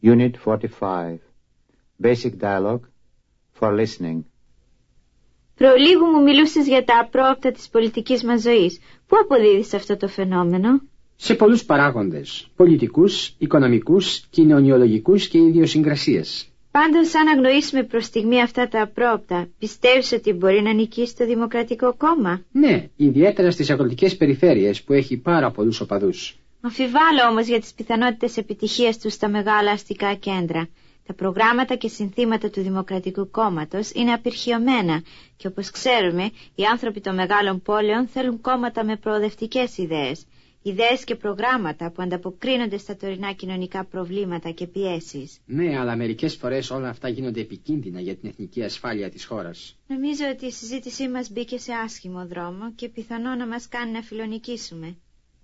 Unit 45. Basic dialogue for listening. Προλίγου μου μιλούσες για τα απρόοπτα της πολιτικής μας ζωής. Πού αποδίδεις αυτό το φαινόμενο? Σε πολλούς παράγοντες, πολιτικούς, οικονομικούς, κοινωνιολογικούς και ιδιοσυγκρασίες. Πάντως, αν αγνοήσουμε προς στιγμή αυτά τα απρόοπτα, πιστεύεις ότι μπορεί να νικήσει το Δημοκρατικό Κόμμα? Ναι, ιδιαίτερα στις αγροτικές περιφέρειες που έχει πάρα πολλούς οπαδούς. Αμφιβάλλω όμως για τις πιθανότητες επιτυχίας του στα μεγάλα αστικά κέντρα. Τα προγράμματα και συνθήματα του Δημοκρατικού Κόμματος είναι απειρχιωμένα και όπως ξέρουμε, οι άνθρωποι των μεγάλων πόλεων θέλουν κόμματα με προοδευτικές ιδέες. Ιδέες και προγράμματα που ανταποκρίνονται στα τωρινά κοινωνικά προβλήματα και πιέσεις. Ναι, αλλά μερικές φορές όλα αυτά γίνονται επικίνδυνα για την εθνική ασφάλεια της χώρας. Νομίζω ότι η συζήτησή μας μπήκε σε άσχημο δρόμο και πιθανό να μας κάνει να φιλονικήσουμε.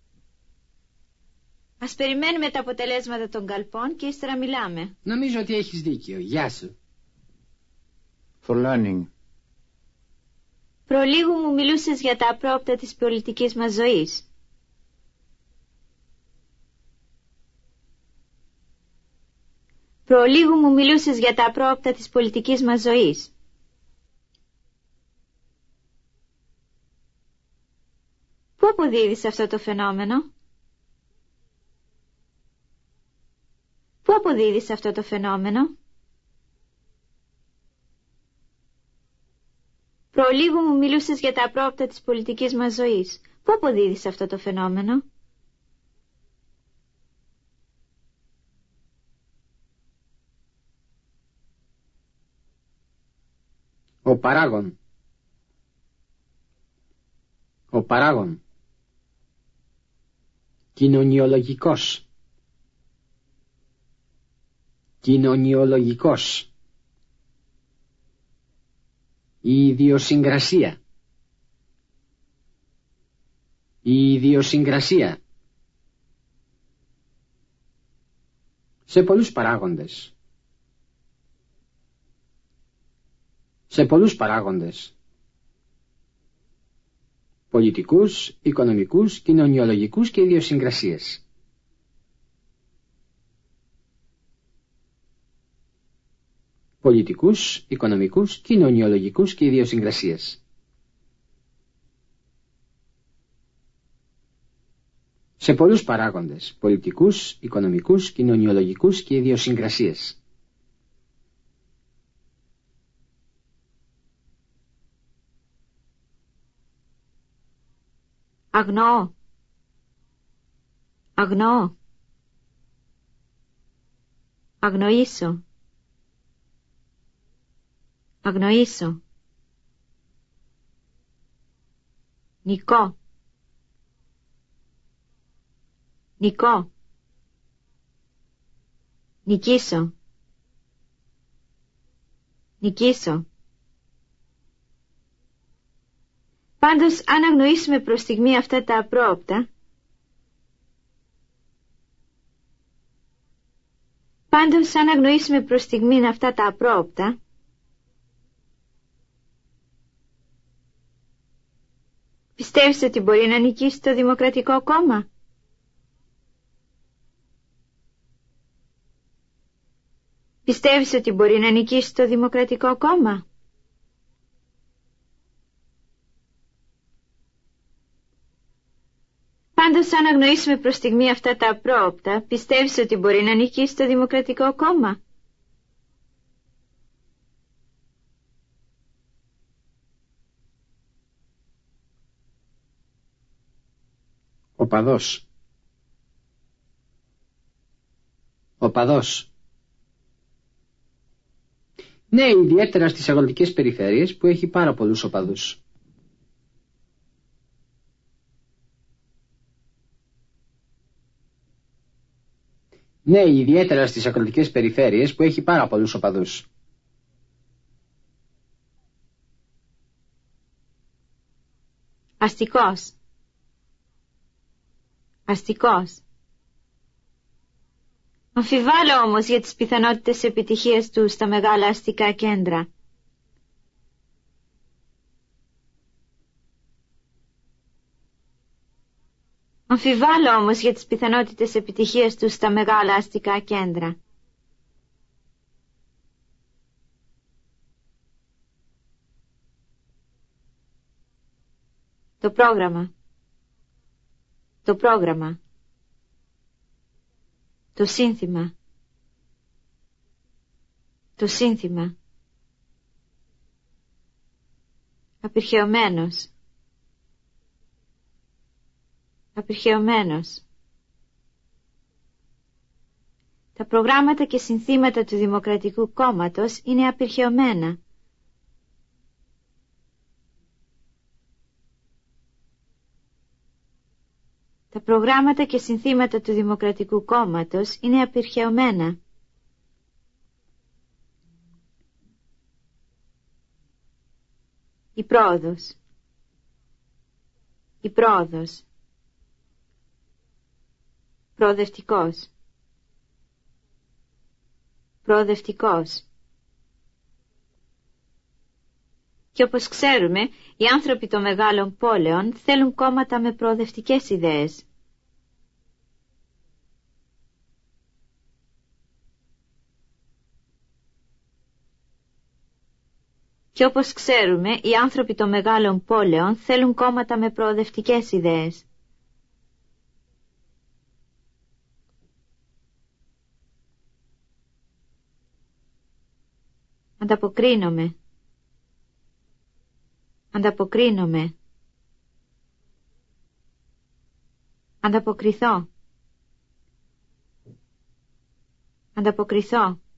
Ας περιμένουμε τα αποτελέσματα των καλπών και ύστερα μιλάμε. Νομίζω ότι έχεις δίκιο. Γεια σου. For learning. Προλίγου μου μιλούσες για τα απρόοπτα της πολιτικής μας ζωής. Προλίγου μου μιλούσες για τα απρόοπτα της πολιτικής μας ζωής. Πού αποδίδεις αυτό το φαινόμενο? Πού αποδίδεις αυτό το φαινόμενο? Προλίγου μου μιλούσες για τα απρόοπτα της πολιτικής μας ζωής. Πού αποδίδεις αυτό το φαινόμενο? Ο παράγων. Ο παράγων. Κοινωνιολογικός. Κοινωνιολογικός. Η ιδιοσυγκρασία. Η ιδιοσυγκρασία. Σε πολλούς παράγοντες. Σε πολλούς παράγοντες. Πολιτικούς, οικονομικούς, κοινωνιολογικούς και ιδιοσυγκρασίες. Πολιτικούς, οικονομικούς, κοινωνιολογικούς και ιδιοσυγκρασίες. Σε πολλούς παράγοντες, πολιτικούς, οικονομικούς, κοινωνιολογικούς και ιδιοσυγκρασίες. Αγνοώ. Αγνοώ. Αγνοήσω. Αγνοήσω. Νικώ. Νικώ. Νικήσω. Νικήσω. Πάντως, αν αγνοήσουμε προς στιγμή αυτά τα απρόοπτα, πιστεύεις ότι μπορεί να νικήσει το Δημοκρατικό Κόμμα? Πιστεύεις ότι μπορεί να νικήσει το Δημοκρατικό Κόμμα? Πάντως, αν αγνοήσουμε προς στιγμή αυτά τα απρόοπτα, πιστεύεις ότι μπορεί να νικήσει το Δημοκρατικό Κόμμα? Οπαδός. Οπαδός. Ναι, ιδιαίτερα στις αγροτικές περιφέρειες που έχει πάρα πολλούς οπαδούς. Ναι, ιδιαίτερα στις αγροτικές περιφέρειες που έχει πάρα πολλούς οπαδούς. Αστικός. Αστικός. Αμφιβάλλω όμως για τις πιθανότητες επιτυχίας του στα μεγάλα αστικά κέντρα. Αμφιβάλλω όμως για τις πιθανότητες επιτυχίας του στα μεγάλα αστικά κέντρα. Το πρόγραμμα. Το πρόγραμμα. Το σύνθημα. Το σύνθημα. Απειρχαιωμένος. Απειρχαιωμένος. Τα προγράμματα και συνθήματα του Δημοκρατικού Κόμματος είναι απειρχαιωμένα. Τα προγράμματα και συνθήματα του Δημοκρατικού Κόμματος είναι απειρχαιωμένα. Η πρόοδος. Η πρόοδος. Προοδευτικός. Προοδευτικός. Και όπως ξέρουμε, οι άνθρωποι των μεγάλων πόλεων θέλουν κόμματα με προοδευτικές ιδέες. Και όπως ξέρουμε, οι άνθρωποι των μεγάλων πόλεων θέλουν κόμματα με προοδευτικές ιδέες. Ανταποκρίνομαι. Ανταποκρίνομαι. Ανταποκριθώ. Ανταποκριθώ.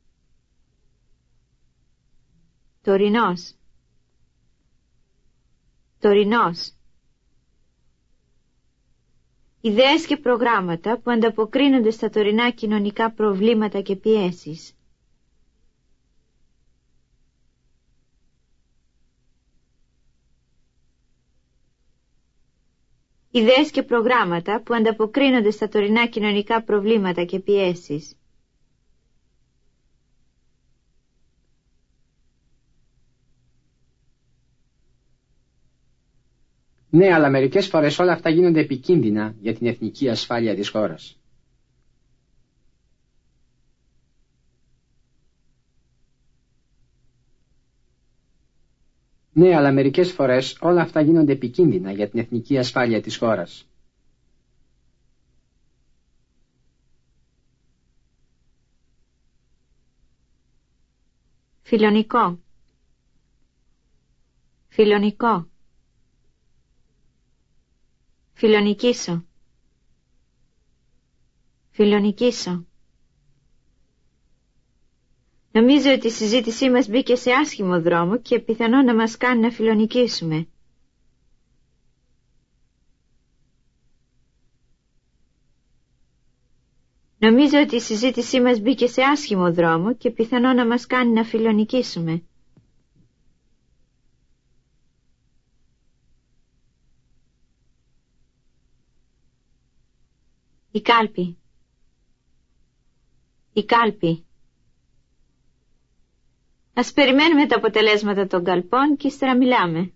Τωρινός. Τωρινός. Ιδέες και προγράμματα που ανταποκρίνονται στα τωρινά κοινωνικά προβλήματα και πιέσεις. Ιδέες και προγράμματα που ανταποκρίνονται στα τωρινά κοινωνικά προβλήματα και πιέσεις. Ναι, αλλά μερικές φορές όλα αυτά γίνονται επικίνδυνα για την εθνική ασφάλεια της χώρας. Ναι, αλλά μερικές φορές όλα αυτά γίνονται επικίνδυνα για την εθνική ασφάλεια της χώρας. Φιλονικό. Φιλονικό. Φιλονικήσω. Φιλονικήσω. Νομίζω ότι η συζήτησή μας μπήκε σε άσχημο δρόμο και πιθανό να μας κάνει να φιλονικήσουμε. Νομίζω ότι η συζήτησή μας μπήκε σε άσχημο δρόμο και πιθανό να μας κάνει να φιλονικήσουμε. Η κάλπη. Η κάλπη. Ας περιμένουμε τα αποτελέσματα των καλπών και ύστερα μιλάμε.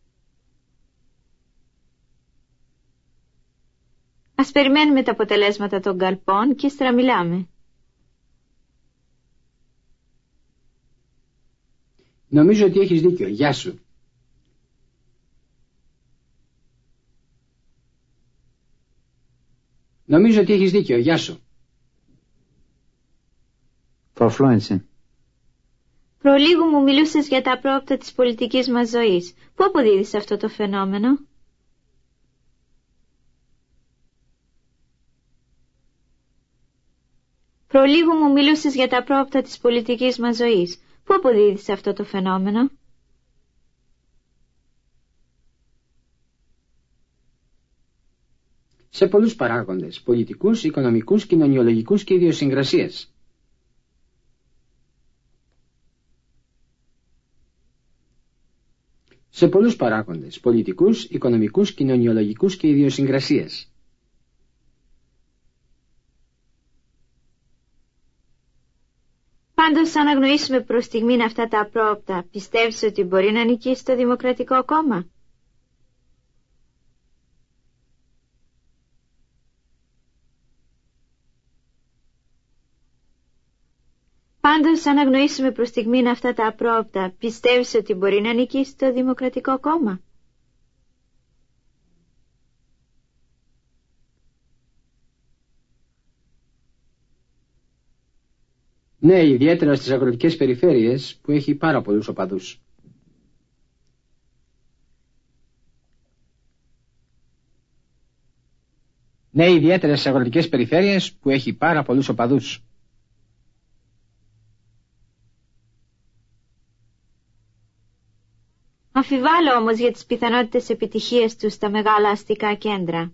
Ας περιμένουμε τα αποτελέσματα των καλπών και ύστερα μιλάμε. Νομίζω ότι έχεις δίκιο. Γεια σου. Νομίζω ότι έχεις δίκιο. Γεια σου. For fluency. Προλίγου μου μιλούσες για τα πρόοπτα της πολιτικής μας ζωής. Πού αποδίδεις αυτό το φαινόμενο? Προλίγου μου μιλούσες για τα πρόοπτα της πολιτικής μας ζωής. Πού αποδίδεις αυτό το φαινόμενο? Σε πολλούς παράγοντες, πολιτικούς, οικονομικούς, κοινωνιολογικούς και ιδιοσυγκρασίες. Σε πολλούς παράγοντες, πολιτικούς, οικονομικούς, κοινωνιολογικούς και ιδιοσυγκρασίες. Πάντως, αν αγνοήσουμε προς στιγμήν αυτά τα απρόοπτα, πιστεύεις ότι μπορεί να νικήσει το Δημοκρατικό Κόμμα? Πάντως, αν αγνοήσουμε προς στιγμήν αυτά τα απρόοπτα, πιστεύεις ότι μπορεί να νικήσει το Δημοκρατικό Κόμμα? Ναι, ιδιαίτερα στις αγροτικές περιφέρειες που έχει πάρα πολλούς οπαδούς. Ναι, ιδιαίτερα στις αγροτικές περιφέρειες που έχει πάρα πολλούς οπαδούς. Αμφιβάλλω όμως για τις πιθανότητες επιτυχίας του στα μεγάλα αστικά κέντρα.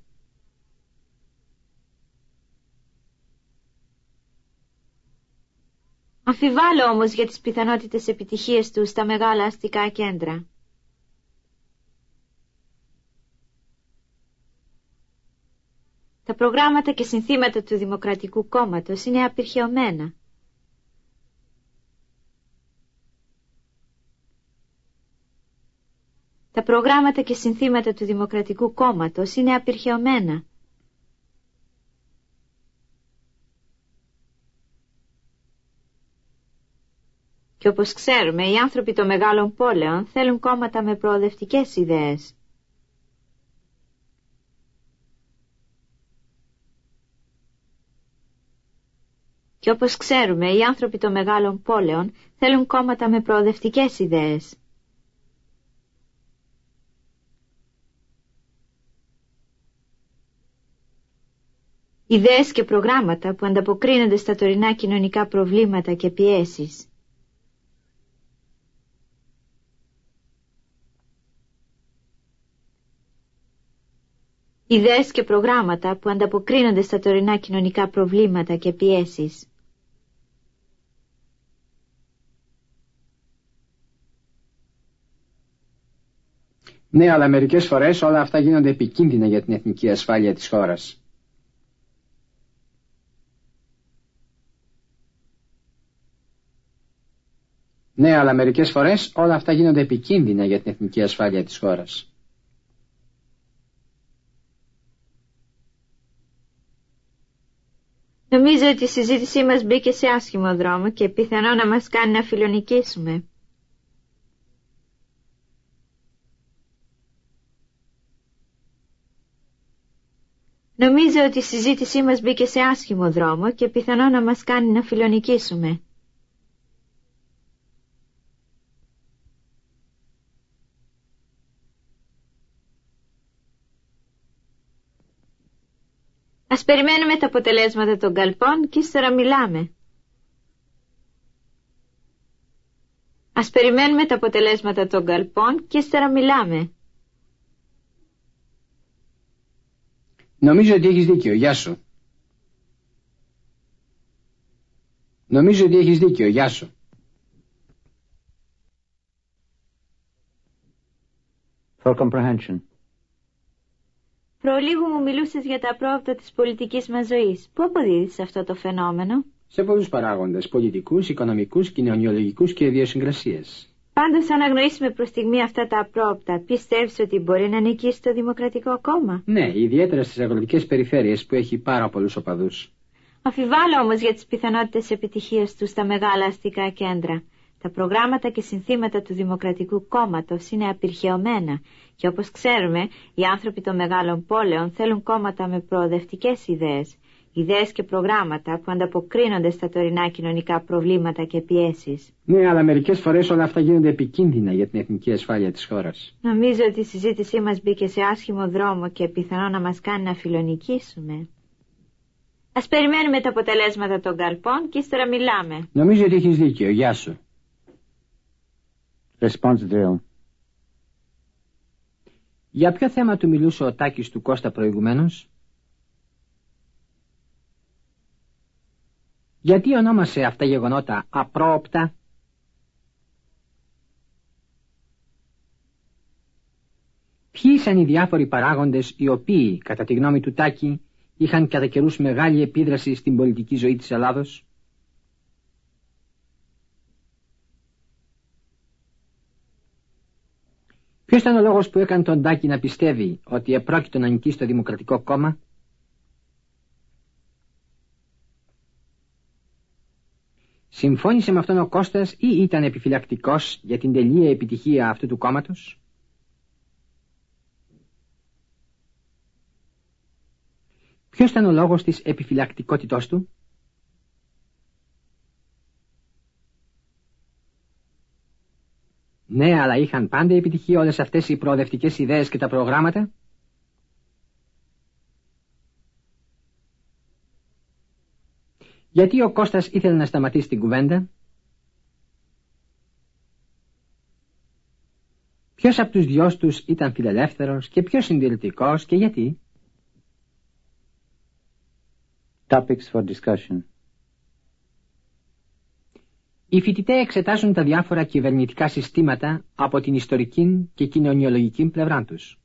Αμφιβάλλω όμως για τις πιθανότητες επιτυχίας του στα μεγάλα αστικά κέντρα. Τα προγράμματα και συνθήματα του Δημοκρατικού Κόμματος είναι απειρχαιωμένα. Τα προγράμματα και συνθήματα του Δημοκρατικού Κόμματος είναι απειρχαιωμένα. Και όπως ξέρουμε, οι άνθρωποι των μεγάλων πόλεων θέλουν κόμματα με προοδευτικές ιδέες. Και όπως ξέρουμε, οι άνθρωποι των μεγάλων πόλεων θέλουν κόμματα με προοδευτικές ιδέες. Ιδέες και προγράμματα που ανταποκρίνονται στα τωρινά κοινωνικά προβλήματα και πιέσεις. Ιδέες και προγράμματα που ανταποκρίνονται στα τωρινά κοινωνικά προβλήματα και πιέσεις. Ναι, αλλά μερικές φορές όλα αυτά γίνονται επικίνδυνα για την εθνική ασφάλεια της χώρας. Ναι, αλλά μερικές φορές όλα αυτά γίνονται επικίνδυνα για την εθνική ασφάλεια της χώρας. Νομίζω ότι η συζήτησή μας μπήκε σε άσχημο δρόμο και πιθανό να μας κάνει να φιλονικήσουμε. Νομίζω ότι η συζήτησή μας μπήκε σε άσχημο δρόμο και πιθανό να μας κάνει να φιλονικήσουμε. Ας περιμένουμε τα αποτελέσματα των καλπών και ύστερα μιλάμε. Ας περιμένουμε τα αποτελέσματα των καλπών και ύστερα μιλάμε. Νομίζω ότι έχεις δίκιο, γεια σου. Νομίζω ότι έχεις δίκιο, γεια σου. For comprehension. Προλίγου μου μιλούσες για τα απρόοπτα της πολιτικής μας ζωής. Πού αποδίδεις αυτό το φαινόμενο? Σε πολλούς παράγοντες, πολιτικούς, οικονομικούς, κοινωνιολογικούς και ιδιοσυγκρασίες. Πάντως, αν αγνοήσουμε προς στιγμή αυτά τα απρόοπτα, πιστεύεις ότι μπορεί να νικήσει το Δημοκρατικό Κόμμα? Ναι, ιδιαίτερα στις αγροτικές περιφέρειες που έχει πάρα πολλούς οπαδούς. Αμφιβάλλω όμως για τις πιθανότητες επιτυχίας του στα μεγάλα αστικά κέντρα. Τα προγράμματα και συνθήματα του Δημοκρατικού Κόμματος είναι απειρχαιωμένα και όπως ξέρουμε, οι άνθρωποι των μεγάλων πόλεων θέλουν κόμματα με προοδευτικές ιδέες. Ιδέες και προγράμματα που ανταποκρίνονται στα τωρινά κοινωνικά προβλήματα και πιέσεις. Ναι, αλλά μερικές φορές όλα αυτά γίνονται επικίνδυνα για την εθνική ασφάλεια της χώρας. Νομίζω ότι η συζήτησή μας μπήκε σε άσχημο δρόμο και πιθανό να μας κάνει να φιλονικήσουμε. Ας περιμένουμε τα αποτελέσματα των καλπών και ύστερα μιλάμε. Νομίζω ότι έχεις δίκιο, γεια σου. Response drill. Για ποιο θέμα του μιλούσε ο Τάκης του Κώστα προηγουμένως? Γιατί ονόμασε αυτά γεγονότα απρόοπτα? Ποιοι ήσαν οι διάφοροι παράγοντες οι οποίοι, κατά τη γνώμη του Τάκη, είχαν κατά καιρούς μεγάλη επίδραση στην πολιτική ζωή της Ελλάδος? Ποιος ήταν ο λόγος που έκανε τον Τάκη να πιστεύει ότι επρόκειτο να νικήσει το Δημοκρατικό Κόμμα? Συμφώνησε με αυτόν ο Κώστας ή ήταν επιφυλακτικός για την τελεία επιτυχία αυτού του κόμματος? Ποιος ήταν ο λόγος της επιφυλακτικότητός του? Ναι, αλλά είχαν πάντα επιτυχία όλες αυτές οι προοδευτικές ιδέες και τα προγράμματα. Γιατί ο Κώστας ήθελε να σταματήσει την κουβέντα? Ποιος από τους δυο τους ήταν φιλελεύθερος και ποιος συντηρητικός και γιατί? Topics for discussion. Οι φοιτητές εξετάζουν τα διάφορα κυβερνητικά συστήματα από την ιστορική και κοινωνιολογική πλευρά τους.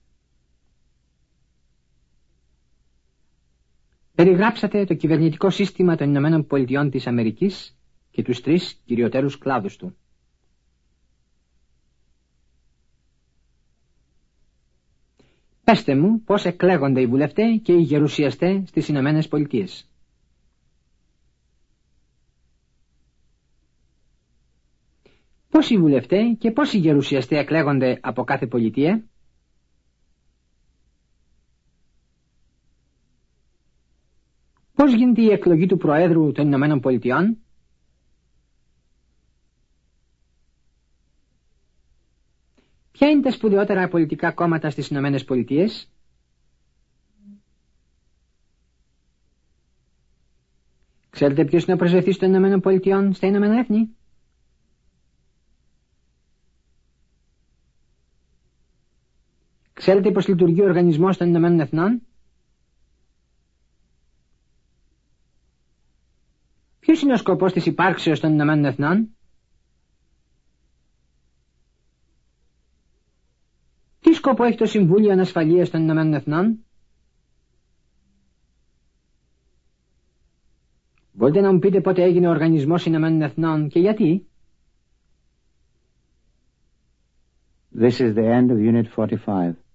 Περιγράψατε το κυβερνητικό σύστημα των Ηνωμένων Πολιτειών της Αμερικής και τους 3 κυριωτέρους κλάδους του. Πέστε μου πώς εκλέγονται οι βουλευτές και οι γερουσιαστές στις Ηνωμένες Πολιτείες. Πώς οι βουλευτές και πώς οι γερουσιαστές εκλέγονται από κάθε πολιτεία? Πώς γίνεται η εκλογή του Προέδρου των Ηνωμένων Πολιτειών? Ποια είναι τα σπουδαιότερα πολιτικά κόμματα στις Ηνωμένες Πολιτείες? Ξέρετε ποιος είναι ο πρεσβευτής των Ηνωμένων Πολιτειών στα Ηνωμένα Έθνη? Ξέρετε πώς λειτουργεί ο Οργανισμός των Ηνωμένων Εθνών? Ποιος είναι ο σκοπός της υπάρξεως των Ηνωμένων Εθνών? Τι σκοπό έχει το Συμβούλιο Ασφαλείας των Ηνωμένων Εθνών? Μπορείτε να μου πείτε πότε έγινε ο Οργανισμός Ηνωμένων Εθνών και γιατί? This is the end of Unit 45.